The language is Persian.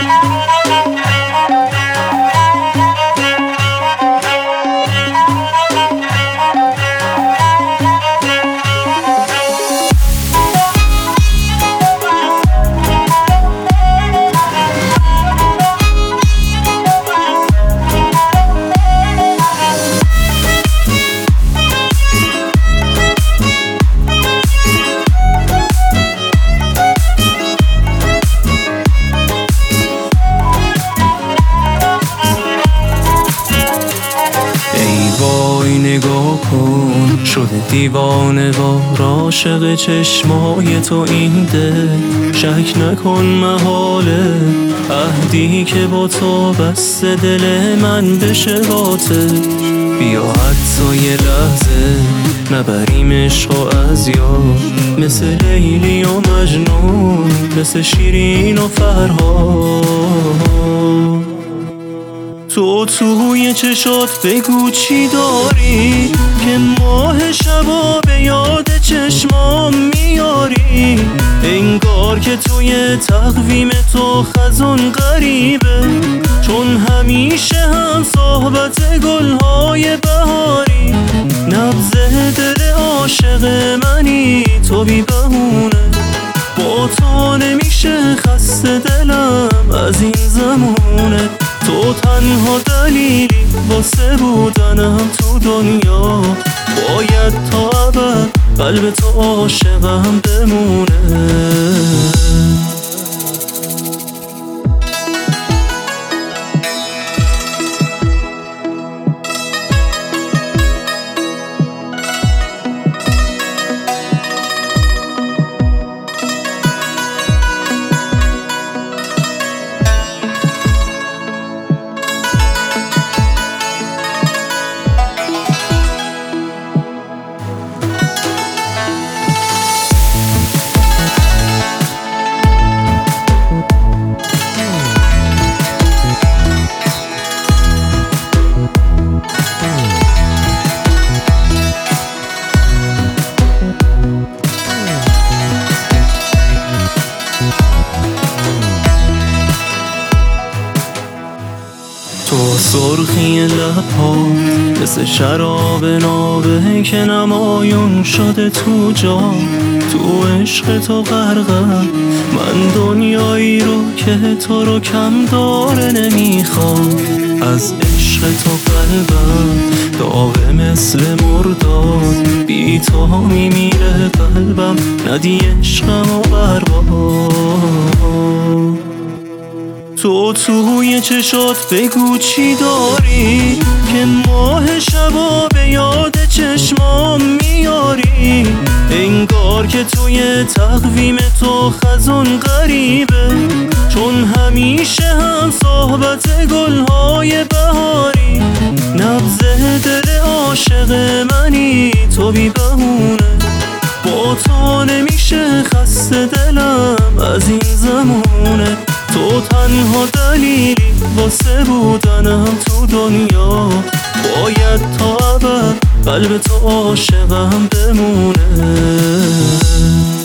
وای نگاه کن، شده دیوانه وار عاشق چشمای تو این دل. شک نکن محاله، عهدی که با تو بسته دل من بشه باطل. بیا حتی یه لحظه نبریم عشقو از یاد، مثل لیلی و مجنون، مثل شیرین و فرهاد. تو توی چشات بگو چی داری که ماه شبا به یاد چشمام میاری. انگار که توی تقویم تو خزان غریبه، چون همیشه هم صحبت گلهای بهاری. نبض دل عاشق منی تو بی بهونه، با تو نمیشه خسته دلم از این زمونه. تو تنها دلیلی واسه بودنم تو دنیا، باید تا ابد قلب تو عاشقم بمونه. تو سرخی لب‌ها مثل شراب نابه که نمایون شده تو جا. تو عشق تو غرقم من، دنیایی رو که تو رو کم داره نمیخوام. از عشق تو قلبم داغه مثل مرداد، بی تو میمیره قلبم، ندی عشقم و برباد. تو توی چشات بگو چی داری که ماه شبا به یاد چشمام میاری. انگار که توی تقویم تو خزان غریبه، چون همیشه هم صحبت گلهای بهاری. نبض دل عاشق منی تو بی بهونه، با تو نمیشه خسته دلم از این زمونه. تو تنها دلیلی واسه بودنم تو دنیا، باید تا ابد قلب تو عاشقم بمونه.